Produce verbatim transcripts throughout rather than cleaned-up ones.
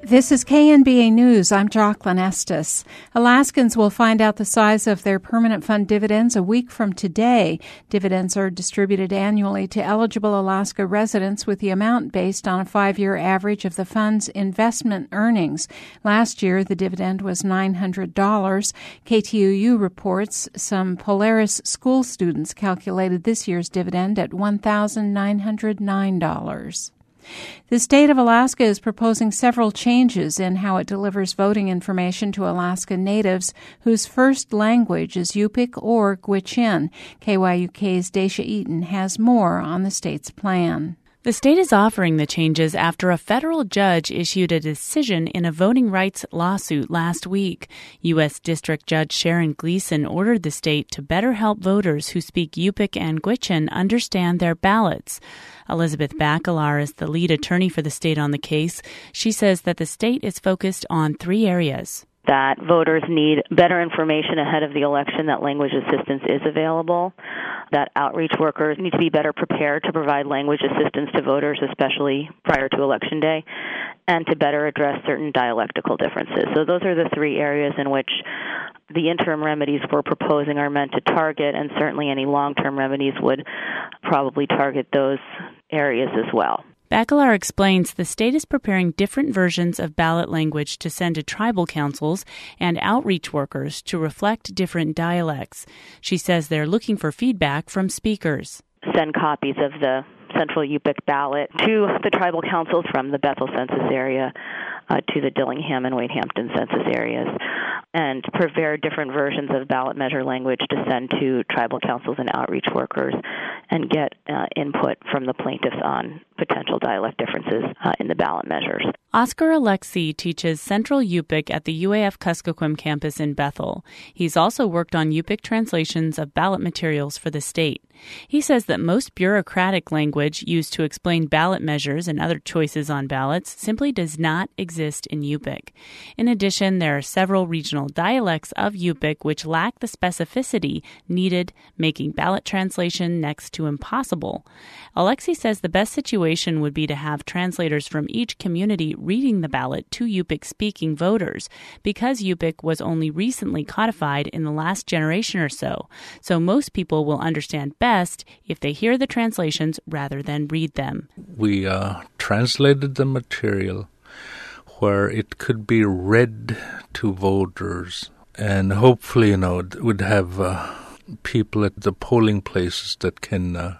This is K N B A News. I'm Jocelyn Estes. Alaskans will find out the size of their permanent fund dividends a week from today. Dividends are distributed annually to eligible Alaska residents with the amount based on a five-year average of the fund's investment earnings. Last year, the dividend was nine hundred dollars. K T U U reports some Polaris school students calculated this year's dividend at one thousand nine hundred nine dollars. The state of Alaska is proposing several changes in how it delivers voting information to Alaska natives whose first language is Yupik or Gwich'in. K Y U K's Dacia Eaton has more on the state's plan. The state is offering the changes after a federal judge issued a decision in a voting rights lawsuit last week. U S. District Judge Sharon Gleason ordered the state to better help voters who speak Yupik and Gwich'in understand their ballots. Elizabeth Bacalar is the lead attorney for the state on the case. She says that the state is focused on three areas. That voters need better information ahead of the election, that language assistance is available, that outreach workers need to be better prepared to provide language assistance to voters, especially prior to Election Day, and to better address certain dialectical differences. So those are the three areas in which the interim remedies we're proposing are meant to target, and certainly any long-term remedies would probably target those areas as well. Bacalar explains the state is preparing different versions of ballot language to send to tribal councils and outreach workers to reflect different dialects. She says they're looking for feedback from speakers. Send copies of the Central Yupik ballot to the tribal councils from the Bethel census area uh, to the Dillingham and Wade Hampton census areas, and prepare different versions of ballot measure language to send to tribal councils and outreach workers and get uh, input from the plaintiffs on potential dialect differences uh, in the ballot measures. Oscar Alexi teaches Central Yupik at the U A F Kuskokwim campus in Bethel. He's also worked on Yupik translations of ballot materials for the state. He says that most bureaucratic language used to explain ballot measures and other choices on ballots simply does not exist in Yupik. In addition, there are several regional dialects of Yupik which lack the specificity needed, making ballot translation next to impossible. Alexi says the best situation would be to have translators from each community reading the ballot to Yupik-speaking voters, because Yupik was only recently codified in the last generation or so, so most people will understand best if they hear the translations rather than read them. We uh, translated the material where it could be read to voters, and hopefully, you know, we'd have uh, people at the polling places that can uh,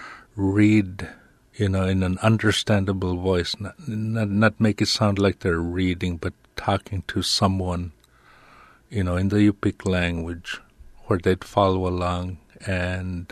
read, you know, in an understandable voice, not, not not make it sound like they're reading, but talking to someone, you know, in the Yupik language, where they'd follow along and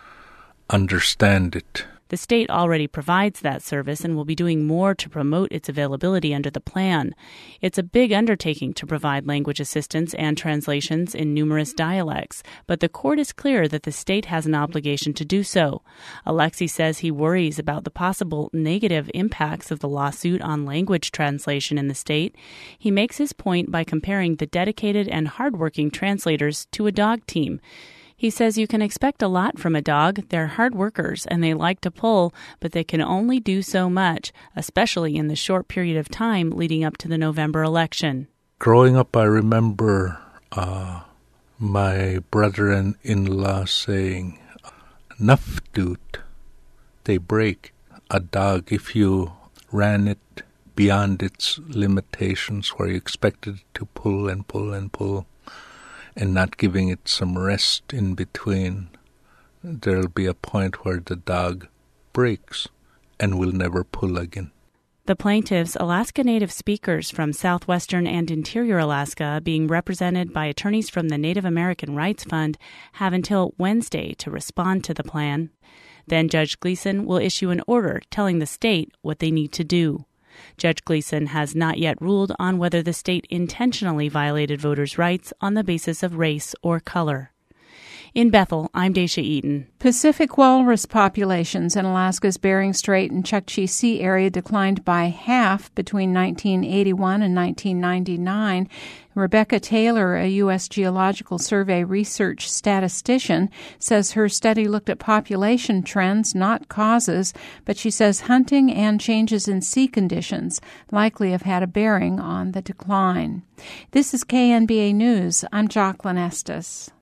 understand it. The state already provides that service and will be doing more to promote its availability under the plan. It's a big undertaking to provide language assistance and translations in numerous dialects, but the court is clear that the state has an obligation to do so. Alexi says he worries about the possible negative impacts of the lawsuit on language translation in the state. He makes his point by comparing the dedicated and hardworking translators to a dog team. He says you can expect a lot from a dog. They're hard workers and they like to pull, but they can only do so much, especially in the short period of time leading up to the November election. Growing up, I remember uh, my brother-in-law saying, "Nafdut, they break." A dog, if you ran it beyond its limitations, where you expected it to pull and pull and pull, and not giving it some rest in between, there'll be a point where the dog breaks and will never pull again. The plaintiffs, Alaska Native speakers from southwestern and interior Alaska, being represented by attorneys from the Native American Rights Fund, have until Wednesday to respond to the plan. Then Judge Gleason will issue an order telling the state what they need to do. Judge Gleason has not yet ruled on whether the state intentionally violated voters' rights on the basis of race or color. In Bethel, I'm Daisha Eaton. Pacific walrus populations in Alaska's Bering Strait and Chukchi Sea area declined by half between nineteen eighty-one and nineteen ninety-nine. Rebecca Taylor, a U S Geological Survey research statistician, says her study looked at population trends, not causes, but she says hunting and changes in sea conditions likely have had a bearing on the decline. This is K N B A News. I'm Jocelyn Estes.